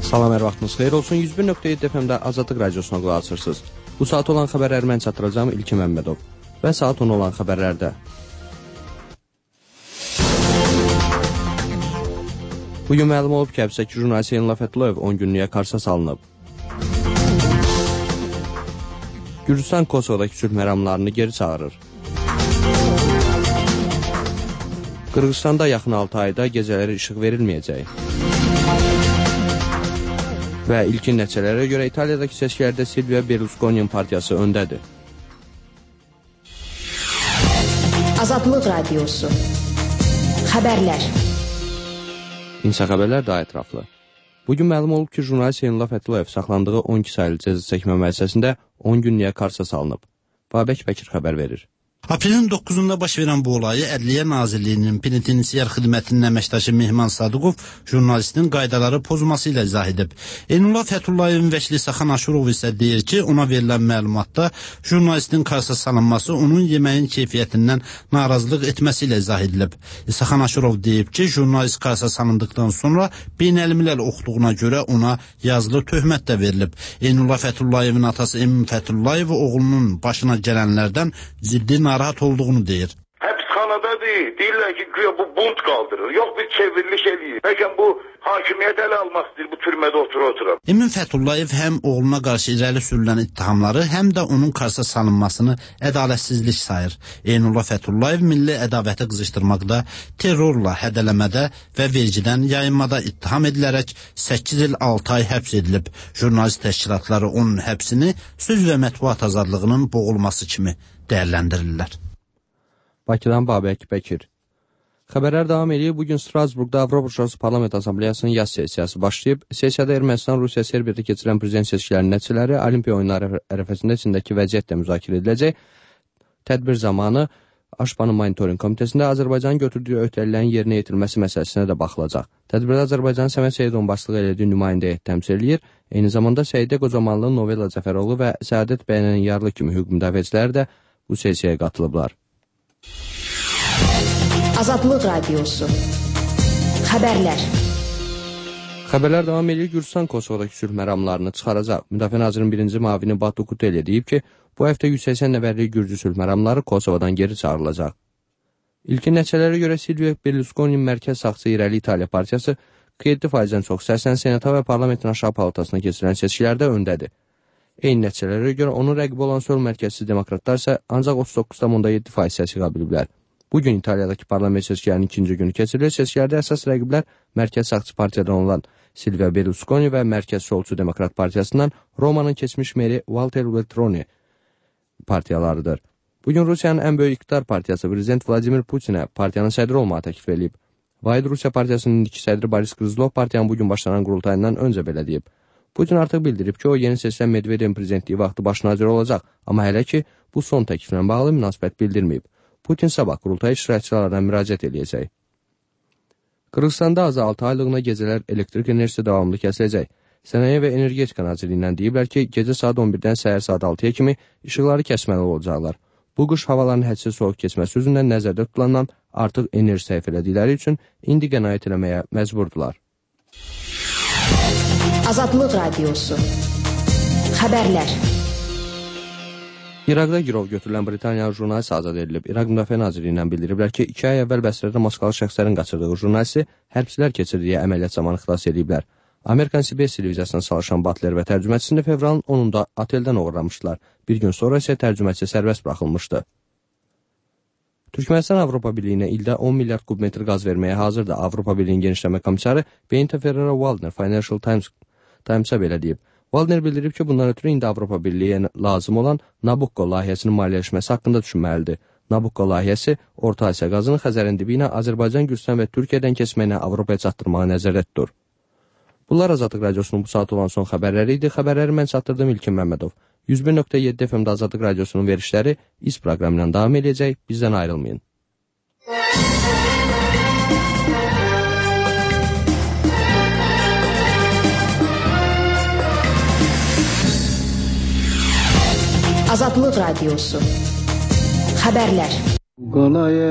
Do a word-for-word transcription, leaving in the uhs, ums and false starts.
Salam, hər vaxtınız xeyir olsun. yüz bir nöqtə yeddi F M-də Azadlıq Radiosuna qulaq asırsınız. Bu saat olan xəbərləri mən çatdıracağım İlkin Məmmədov. Və saat on olan xəbərlərdə. Bugün məlum olub ki, həbsdəki jurnalist Elnur Fətulayev on günlüyə qarşıya salınıb. Gürcüstan Kosovadakı sülh məramlarını geri çağırır. Qırğızstanda yaxın altı ayda gecələri işıq verilməyəcək. Və ilkin nəticələrə görə İtaliyadakı seçkilərdə Silvio Berlusconi'nin partiyası öndədir. Azadlıq Radiosu Xəbərlər İnsan xəbərlər daha ətraflı. Bugün məlum olub ki, jurnalist Elnur Fətulayev saxlandığı on iki saylı cəza çəkmə müəssisəsində on günlüyə qarşıya salınıb. Babək Bəkir xəbər verir. Aprelin doqquzunda baş verən bu olayı Ədliyyə Nazirliyinin penitensiar xidmətinin əməkdaşı Mehman Sadıqov jurnalistin qaydaları pozması ilə izah edib. Elnur Fətulayevin vəkili Saxan Aşurov isə deyir ki, ona verilən məlumatda jurnalistin qarşıya salınması onun yeməyin keyfiyyətindən narazılıq etməsi ilə izah edilib. Saxan Aşurov deyib ki, jurnalist qarşıya salındıqdan sonra beynəlmiləl oxuduğuna görə ona yazılı töhmət də verilib. Elnur Fətulayevin atası Emin Fətulayev oğlunun başına gələnlərdən ciddi narahat olduğunu deyir. Həbsxanada deyil, deyirlər ki, güya bu bunt qaldırır. Yox, bir çevriliş eləyir. Bəlkə bu hakimiyyət ələ almaq istəyir, bu türmədə otura-otura. Emin Fətulayev həm oğluna qarşı irəli sürülən ittihamları, həm də onun qarşıya salınmasını ədalətsizlik sayır. Elnur Fətulayev milli ədavəti qızışdırmaqda, terrorla hədələmədə və vergidən yayınmada ittiham edilərək səkkiz il altı ay həbs edilib. Jurnalist təşkilatları onun həbsini söz və mətbuat azadlığının boğulması kimi dəyərləndirirlər. Bakıdan Babək Bəkir. Xəbərlər davam edir. Bugün Strasburqda Avropa Şurası Parlament Assambleyasının yaz sessiyası başlayıb. Sessiyada Ermənistan, Rusiya, Serbiyada keçirilən prezident seçkilərinin nəticələri, Olimpiya oyunları ərəfəsində Çindəki vəziyyətlə müzakirə ediləcək. Tədbir zamanı Aşbanın Monitoring Komitəsində Azərbaycanın götürdüyü öhdəliklərin yerinə yetirilməsi məsələsinə də baxılacaq. Tədbirdə Azərbaycanın Səməd Seyidovun başçılıq elədiyi nümayəndə heyət təmsil eləyir. Eyni zamanda Səidə Qocamanlı, Novella Cəfəroğlu və Səadət Bəyənənyarlı kimi hüquq müdafiəçiləri də bu sessiyaya qatılıblar. Azadlıq Radiosu Xəbərlər Xəbərlər davam edir. Gürcüstan Kosovadakı sülh məramlarını çıxaracaq. Müdafiə Nazirinin birinci mavini Batu Kutelya deyib ki, bu həftə yüz səksən nəfərlik Gürcü sülh məramları Kosovadan geri çağırılacaq. İlkin nəticələrə görə Silvio Berlusconi'nin mərkəz sağçı İrəli İtaliya partiyası qırx yeddi faizdən çox səslə senata və parlamentin aşağı palatasına keçirilən seçkilərdə öndədir. Eyni nəticələrə görə onun rəqibi olan sol mərkəzsiz demokratlar isə ancaq otuz doqquz tam onda yeddi faiz səsi qabiliblər. Bugün İtaliyadakı parlament seçkilərinin ikinci günü keçirilir. Seçkilərdə əsas rəqiblər mərkəz sağçı partiyadan olan Silvio Berlusconi və mərkəz solçu demokrat partiyasından Romanın keçmiş meri Walter Veltroni partiyalarıdır. Bugün Rusiyanın ən böyük iqtidar partiyası prezident Vladimir Putinə partiyanın sədri olmağı təklif edib. Vahid Rusiya partiyasının indiki sədri Boris Qrizlov partiyanın bugün başlanan qurultayından öncə belə deyib. Putin artıq bildirib ki, o yeni seçilən Medvedevin prezidentliyi vaxtı baş nazir olacaq, amma hələ ki, bu son təkliflə bağlı münasibət bildirməyib. Putin sabah qurultay iştirakçılarına müraciət eləyəcək. Qırğızstanda azı altı aylığına gecələr elektrik enerjisi davamlı kəsiləcək. Sənaye və Energetika Nazirliyindən deyiblər ki, gecə saat on birdən səhər saat altıya kimi işıqları kəsməli olacaqlar. Bu qış havaların hədsiz soğuk keçməsi üzündən nəzərdə tutulandan artıq enerji səhv elədikləri üçün indi qənaət eləməyə məcburdular. Azadlıq Radiosu Xəbərlər İraqda girov götürülən Britaniyalı jurnalist azad edilib. İraq Müdafiə Nazirliyindən bildiriblər ki, iki ay əvvəl Bəsrədə Moskalı şəxslərin qaçırdığı jurnalisti hərbçilər keçirdiyi əməliyyat zamanı xilas ediblər. Amerikan C B S televiziyasına çalışan Butler və tərcümətçisini fevralın onunda oteldən uğurlamışdılar. Bir gün sonra isə tərcümətçi sərbəst buraxılmışdı. Türkmənistan Avropa Birliyinə ildə on milyard kubmetr qaz verməyə hazırdır. Avropa Birliyinin genişləmə komissarı Beinta Ferrero Waldner Financial Times Times'a belə deyib. Waldner bildirib ki, bundan ötürü indi Avropa Birliyiyə lazım olan Nabucco layihəsinin maliyyələşməsi haqqında düşünməlidir. Nabucco layihəsi Orta Asiya qazını Xəzərin dibi ilə Azərbaycan, Gürcüstan və Türkiyədən keçməyinə Avropaya çatdırmağı nəzərdə tutur. Bunlar Azadlıq Radiosunun bu saat olan son xəbərləri idi. Xəbərləri mən çatdırdım İlkin Məmmədov. yüz bir nöqtə yeddi F M-də Azadlıq Radiosunun verişləri İz proqramından davam edəcək. Bizdən ayrılmayın. Azadlıq Radiosu Xəbərlər